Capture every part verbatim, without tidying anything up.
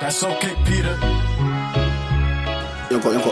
That's okay, Peter. Yoko, yoko.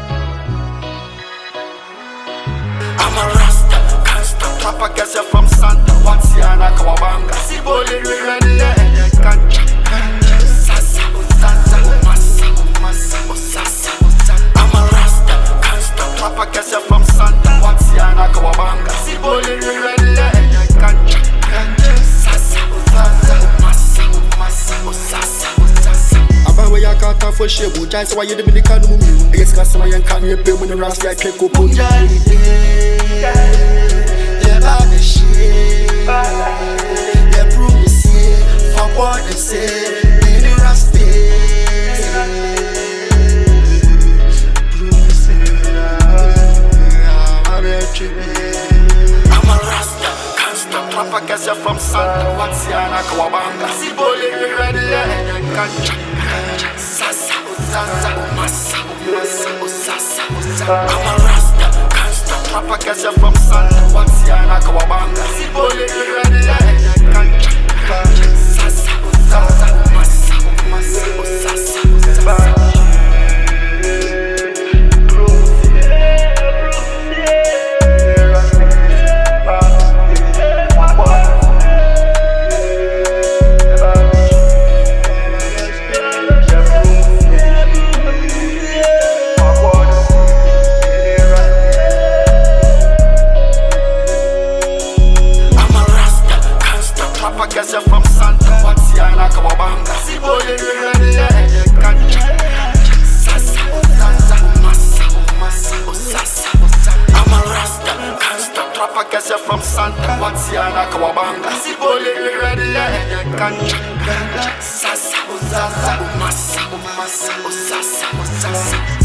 I'm a Rasta, can't stop. Papa gets you from Santa. What's Yana Kawabanga? Siboli ready, yeah, can't Sasa, Sasa, Massa, Massa, Sasa. I'm a Rasta, can't stop. Papa gets you from Santa. What's Yana Kawabanga? Siboli ready, yeah, can't Sasa, Sasa, Massa, Massa, Sasa. Abawe ya kata for shebu, jai so why you the Dominican mumi. I guess customer yan can you pay when the Rasta click up. Jali day, yeah, bad shit. Yeah, prove me see, fuck what they say. In the Rasta, prove me see, I'm a Rasta, can't stop. Papa gets you from Santa. What's Yana Kawabanga? Siboli ready, yeah, can't Sasa, Sasa, Massa, Massa, Sasa. I'm a Rasta, can't stop. Papa gets you from Santa. What's Yana Kawabanga? Siboli ready, yeah, can't Sasa, Sasa, Massa, Massa, Sasa. Guess you're from Santa, what's Yana Kawabanga? Siboli ready, yeah, can't Sasa, Sasa, Massa, Massa, Sasa. I'm a Rasta, can't stop. Papa guess you're from Santa, what's Yana Kawabanga? Siboli ready, yeah, can't Sasa, Sasa, Massa, Massa, Sasa, Sasa.